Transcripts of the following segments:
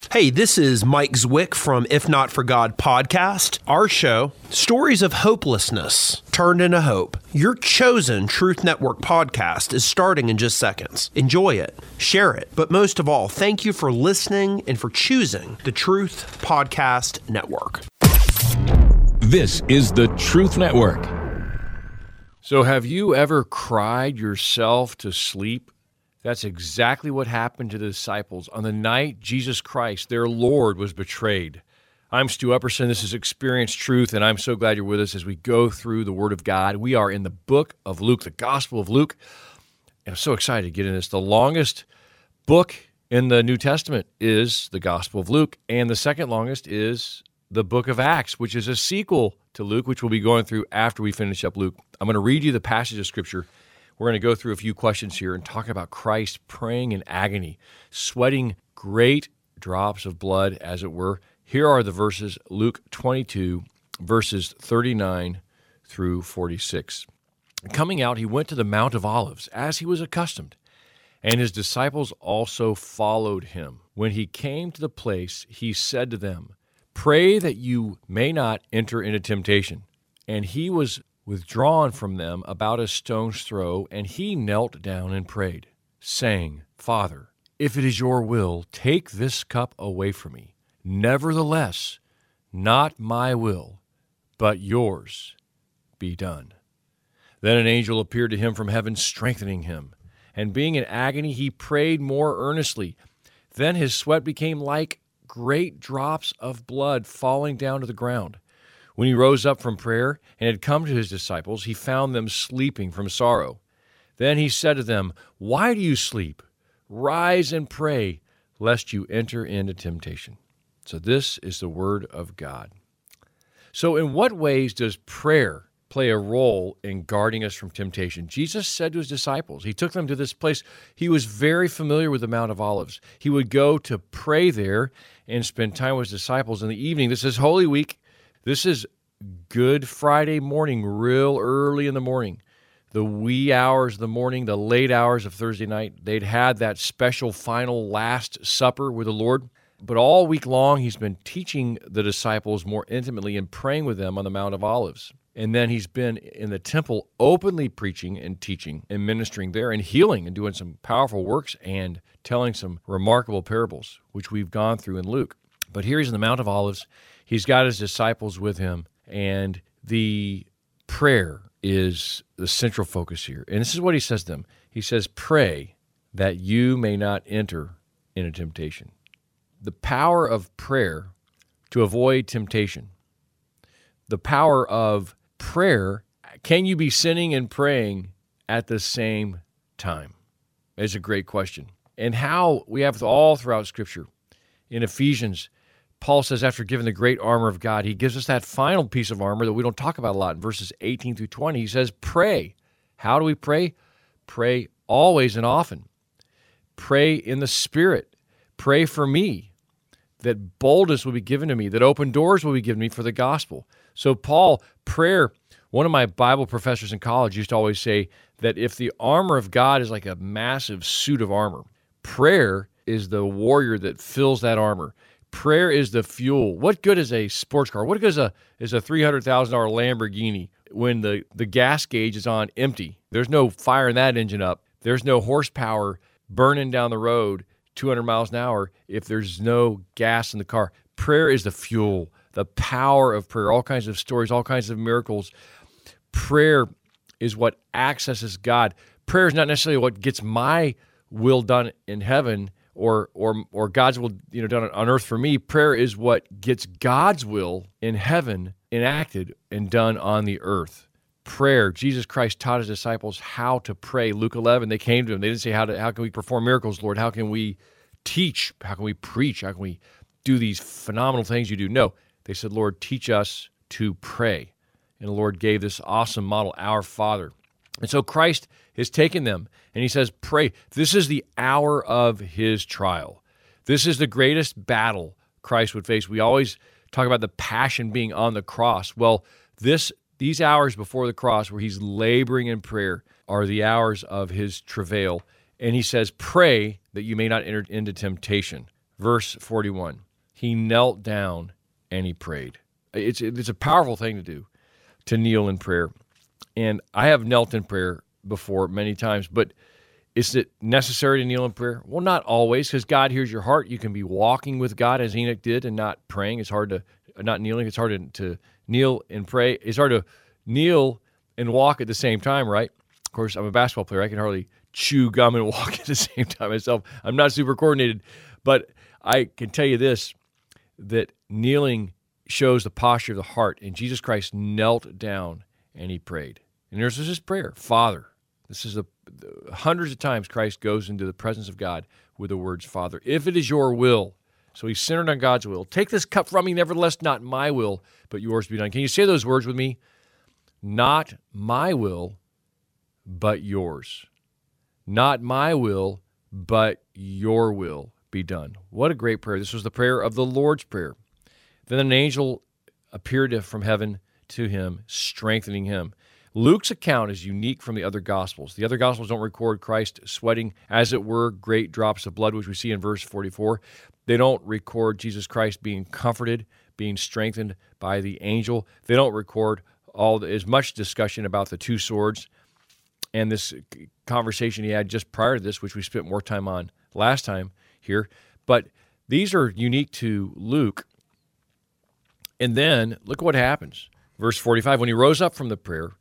Hey, this is Mike Zwick from If Not For God podcast. Our show, Stories of Hopelessness Turned into Hope. Your chosen Truth Network podcast is starting in just seconds. Enjoy it, share it, but most of all, thank you for listening and for choosing the Truth Podcast Network. This is the Truth Network. So have you ever cried yourself to sleep? That's exactly what happened to the disciples on the night Jesus Christ, their Lord, was betrayed. I'm Stu Upperson. This is Experience Truth, and I'm so glad you're with us as we go through the Word of God. We are in the book of Luke, the Gospel of Luke, and I'm so excited to get in this. The longest book in the New Testament is the Gospel of Luke, and the second longest is the book of Acts, which is a sequel to Luke, which we'll be going through after we finish up Luke. I'm going to read you the passage of Scripture. We're going to go through a few questions here and talk about Christ praying in agony, sweating great drops of blood, as it were. Here are the verses, Luke 22, verses 39 through 46. Coming out, he went to the Mount of Olives, as he was accustomed, and his disciples also followed him. When he came to the place, he said to them, "Pray that you may not enter into temptation." And he was withdrawn from them about a stone's throw, and he knelt down and prayed, saying, "Father, if it is your will, take this cup away from me. Nevertheless, not my will, but yours be done." Then an angel appeared to him from heaven, strengthening him. And being in agony, he prayed more earnestly. Then his sweat became like great drops of blood falling down to the ground. When he rose up from prayer and had come to his disciples, he found them sleeping from sorrow. Then he said to them, "Why do you sleep? Rise and pray, lest you enter into temptation." So this is the word of God. So in what ways does prayer play a role in guarding us from temptation? Jesus said to his disciples, he took them to this place. He was very familiar with the Mount of Olives. He would go to pray there and spend time with his disciples in the evening. This is Holy Week. This is Good Friday morning, real early in the morning. The wee hours of the morning, the late hours of Thursday night, they'd had that special final Last Supper with the Lord. But all week long, he's been teaching the disciples more intimately and praying with them on the Mount of Olives. And then he's been in the temple openly preaching and teaching and ministering there and healing and doing some powerful works and telling some remarkable parables, which we've gone through in Luke. But here he's in the Mount of Olives. He's got his disciples with him, and the prayer is the central focus here. And this is what he says to them. He says, "Pray that you may not enter into temptation." The power of prayer to avoid temptation. The power of prayer. Can you be sinning and praying at the same time? Is a great question. And how we have all throughout Scripture. In Ephesians, Paul says after giving the great armor of God, he gives us that final piece of armor that we don't talk about a lot in verses 18 through 20. He says, pray. How do we pray? Pray always and often. Pray in the Spirit. Pray for me, that boldness will be given to me, that open doors will be given me for the gospel. So Paul, prayer, one of my Bible professors in college used to always say that if the armor of God is like a massive suit of armor, prayer is the warrior that fills that armor. Prayer is the fuel. What good is a sports car? What good is a $300,000 Lamborghini when the gas gauge is on empty? There's no firing that engine up. There's no horsepower burning down the road 200 miles an hour if there's no gas in the car. Prayer is the fuel, the power of prayer, all kinds of stories, all kinds of miracles. Prayer is what accesses God. Prayer is not necessarily what gets my will done in heaven or God's will done on earth for me. Prayer is what gets God's will in heaven enacted and done on the earth. Prayer. Jesus Christ taught his disciples how to pray. Luke 11, they came to him. They didn't say, how can we perform miracles, Lord? How can we teach? How can we preach? How can we do these phenomenal things you do? No. They said, Lord, teach us to pray. And the Lord gave this awesome model, our Father. And so Christ has taken them, and he says, pray. This is the hour of his trial. This is the greatest battle Christ would face. We always talk about the passion being on the cross. Well, these hours before the cross where he's laboring in prayer are the hours of his travail. And he says, pray that you may not enter into temptation. Verse 41, he knelt down and he prayed. It's a powerful thing to do, to kneel in prayer. And I have knelt in prayer before many times, but is it necessary to kneel in prayer? Well, not always, because God hears your heart. You can be walking with God as Enoch did and not praying. It's hard to, not kneeling, it's hard to kneel and pray. It's hard to kneel and walk at the same time, right? Of course, I'm a basketball player. I can hardly chew gum and walk at the same time myself. I'm not super coordinated, but I can tell you this, that kneeling shows the posture of the heart, and Jesus Christ knelt down and he prayed. And there's this prayer, Father. This is hundreds of times Christ goes into the presence of God with the words, Father, if it is your will. So he's centered on God's will. Take this cup from me, nevertheless, not my will, but yours be done. Can you say those words with me? Not my will, but yours. Not my will, but your will be done. What a great prayer. This was the prayer of the Lord's Prayer. Then an angel appeared from heaven to him, strengthening him. Luke's account is unique from the other Gospels. The other Gospels don't record Christ sweating, as it were, great drops of blood, which we see in verse 44. They don't record Jesus Christ being comforted, being strengthened by the angel. They don't record as much discussion about the two swords and this conversation he had just prior to this, which we spent more time on last time here. But these are unique to Luke. And then look what happens. Verse 45, when he rose up from the prayer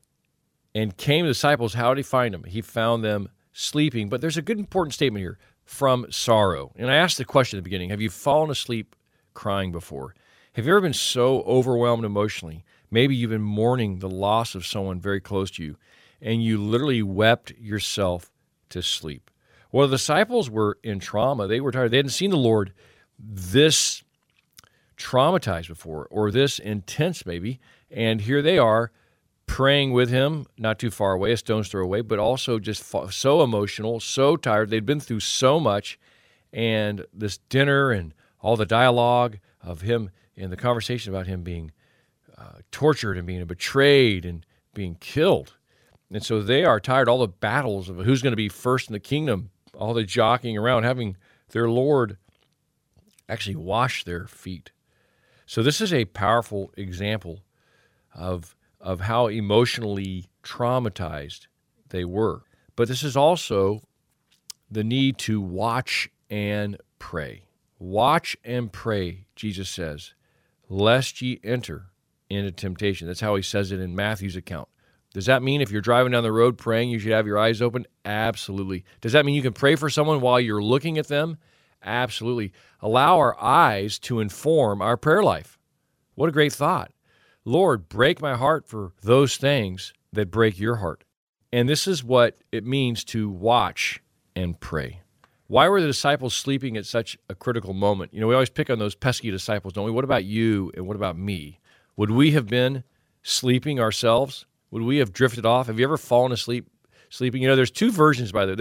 and came to the disciples, how did he find them? He found them sleeping. But there's a good important statement here, from sorrow. And I asked the question at the beginning, have you fallen asleep crying before? Have you ever been so overwhelmed emotionally? Maybe you've been mourning the loss of someone very close to you, and you literally wept yourself to sleep. Well, the disciples were in trauma. They were tired. They hadn't seen the Lord this traumatized before, or this intense maybe. And here they are praying with him, not too far away, a stone's throw away, but also just so emotional, so tired. They'd been through so much, and this dinner and all the dialogue of him and the conversation about him being tortured and being betrayed and being killed. And so they are tired, all the battles of who's going to be first in the kingdom, all the jockeying around, having their Lord actually wash their feet. So this is a powerful example of how emotionally traumatized they were. But this is also the need to watch and pray. Watch and pray, Jesus says, lest ye enter into temptation. That's how he says it in Matthew's account. Does that mean if you're driving down the road praying, you should have your eyes open? Absolutely. Does that mean you can pray for someone while you're looking at them? Absolutely. Allow our eyes to inform our prayer life. What a great thought. Lord, break my heart for those things that break your heart. And this is what it means to watch and pray. Why were the disciples sleeping at such a critical moment? We always pick on those pesky disciples, don't we? What about you and what about me? Would we have been sleeping ourselves? Would we have drifted off? Have you ever fallen asleep sleeping? There's two versions by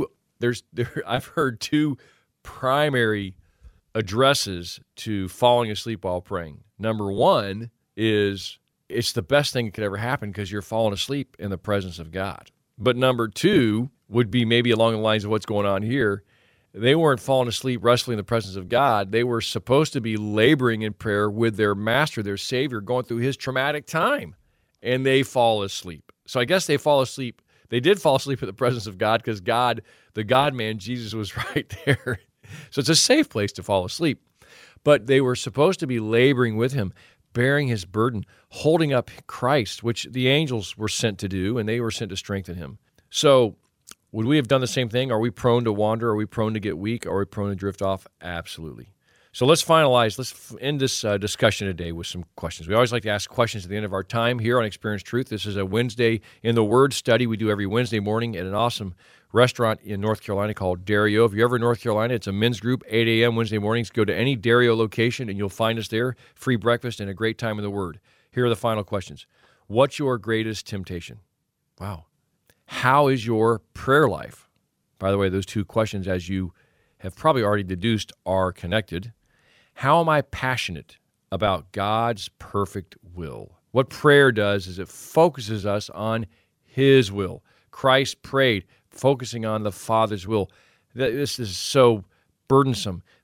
the I've heard two primary addresses to falling asleep while praying. Number one is it's the best thing that could ever happen because you're falling asleep in the presence of God. But number two would be maybe along the lines of what's going on here. They weren't falling asleep wrestling in the presence of God. They were supposed to be laboring in prayer with their master, their Savior, going through his traumatic time, and they fall asleep. So I guess they fall asleep. They did fall asleep in the presence of God because God, the God-man, Jesus, was right there. So it's a safe place to fall asleep. But they were supposed to be laboring with him, bearing his burden, holding up Christ, which the angels were sent to do, and they were sent to strengthen him. So would we have done the same thing? Are we prone to wander? Are we prone to get weak? Are we prone to drift off? Absolutely. So let's end this discussion today with some questions. We always like to ask questions at the end of our time here on Experience Truth. This is a Wednesday in the Word study we do every Wednesday morning at an awesome restaurant in North Carolina called Dario. If you're ever in North Carolina, it's a men's group, 8 a.m. Wednesday mornings. Go to any Dario location and you'll find us there. Free breakfast and a great time in the Word. Here are the final questions. What's your greatest temptation? Wow. How is your prayer life? By the way, those two questions, as you have probably already deduced, are connected. How am I passionate about God's perfect will? What prayer does is it focuses us on his will. Christ prayed, focusing on the Father's will. This is so burdensome.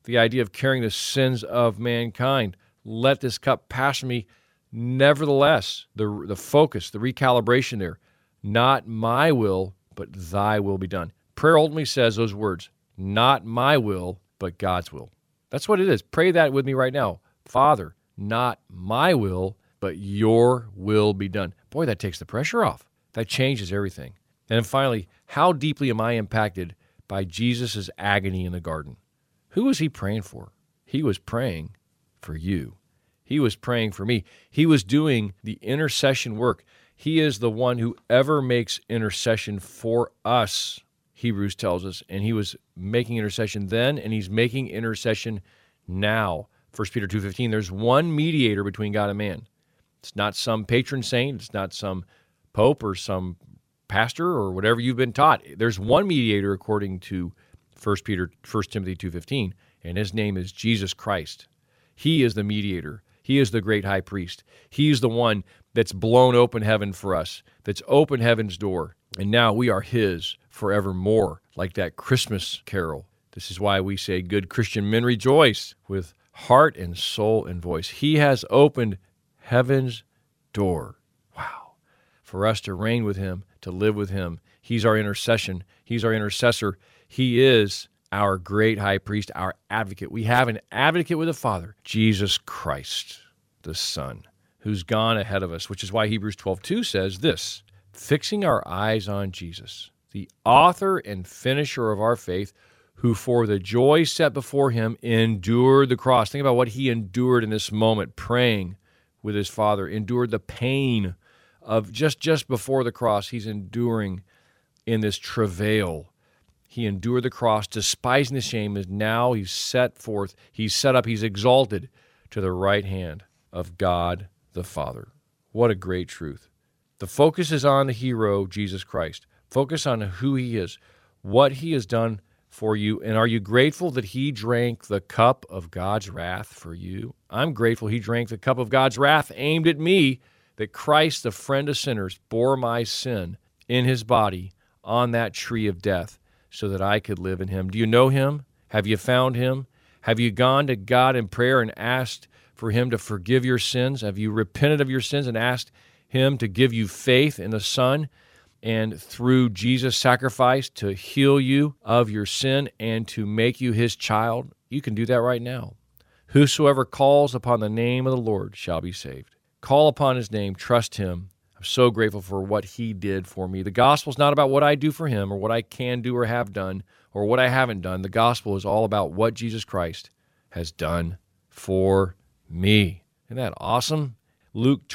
the idea of carrying the sins of mankind. Let this cup pass from me. Nevertheless, the focus, the recalibration there, not my will, but thy will be done. Prayer ultimately says those words, not my will, but God's will. That's what it is. Pray that with me right now. Father, not my will, but your will be done. Boy, that takes the pressure off. That changes everything. And then finally, how deeply am I impacted by Jesus' agony in the garden? Who was he praying for? He was praying for you. He was praying for me. He was doing the intercession work. He is the one who ever makes intercession for us, Hebrews tells us. And he was making intercession then, and he's making intercession now. 1 Peter 2:15, there's one mediator between God and man. It's not some patron saint. It's not some pope or some pastor or whatever you've been taught. There's one mediator according to 1 Timothy 2:15, and his name is Jesus Christ. He is the mediator. He is the great high priest. He's the one that's blown open heaven for us, that's opened heaven's door, and now we are his forevermore, like that Christmas carol. This is why we say, good Christian men rejoice with heart and soul and voice. He has opened heaven's door. Wow. For us to reign with him, to live with him. He's our intercession. He's our intercessor. He is our great high priest, our advocate. We have an advocate with the Father, Jesus Christ, the Son, who's gone ahead of us, which is why Hebrews 12:2 says this, fixing our eyes on Jesus, the author and finisher of our faith, who for the joy set before him endured the cross. Think about what he endured in this moment, praying with his Father, endured the pain of just before the cross. He's enduring in this travail. He endured the cross, despising the shame, and now he's set forth, he's set up, he's exalted to the right hand of God the Father. What a great truth. The focus is on the hero, Jesus Christ. Focus on who he is, what he has done for you, and are you grateful that he drank the cup of God's wrath for you? I'm grateful he drank the cup of God's wrath aimed at me, that Christ, the friend of sinners, bore my sin in his body on that tree of death, so that I could live in him. Do you know him? Have you found him? Have you gone to God in prayer and asked for him to forgive your sins? Have you repented of your sins and asked him to give you faith in the Son and through Jesus' sacrifice to heal you of your sin and to make you his child? You can do that right now. Whosoever calls upon the name of the Lord shall be saved. Call upon his name, trust him. I'm so grateful for what he did for me. The gospel is not about what I do for him or what I can do or have done or what I haven't done. The gospel is all about what Jesus Christ has done for me. Isn't that awesome? Luke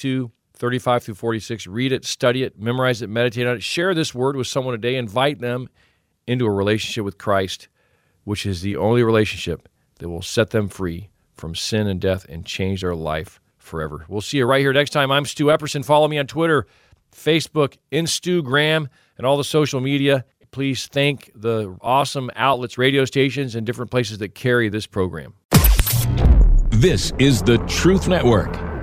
22:35-46. Read it, study it, memorize it, meditate on it. Share this word with someone today. Invite them into a relationship with Christ, which is the only relationship that will set them free from sin and death and change their life forever. We'll see you right here next time. I'm Stu Epperson. Follow me on Twitter, Facebook, Instagram, and all the social media. Please thank the awesome outlets, radio stations, and different places that carry this program. This is the Truth Network.